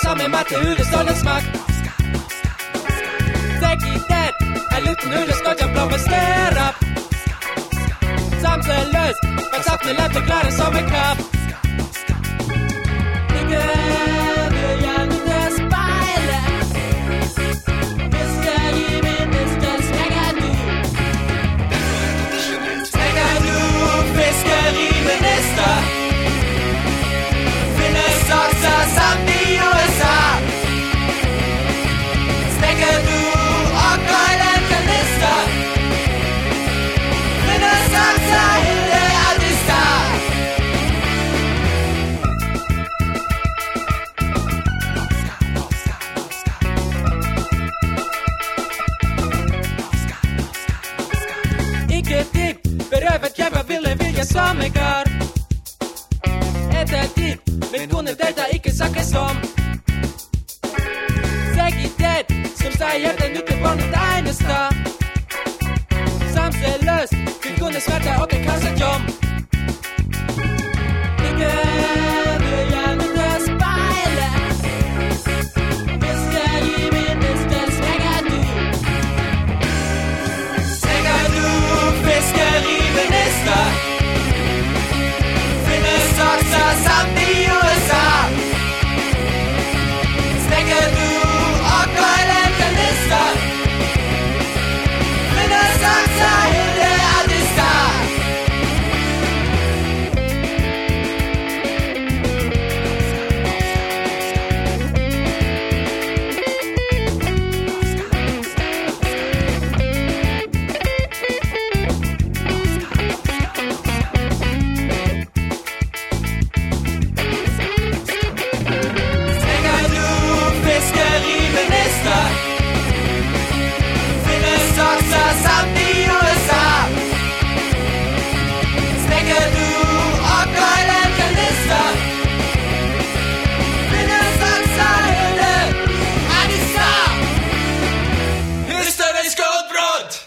sammen med mig til øl og stolt og smag. Dæk i det, er lytten øl og skot, jeg blå med stær op. Samtidig løs, og saftene ladt det klare som en kap. Ikke vil jeg nu der spejle. Fisker i mennesker, smækker du. Smækker du, fisker i mennesker. Finder sokser sammen i USA. Smækker du, og grønne kanister. Finder sokser hele Addistar. Ikke dit, berøvet kæmper vil jeg som jeg gør. Et er dit, men kun er det der ikke sakker som. Sæk i det, som steger efter nyt til båndet eneste. Samtidig løs, vil kun er svært der og kan kasse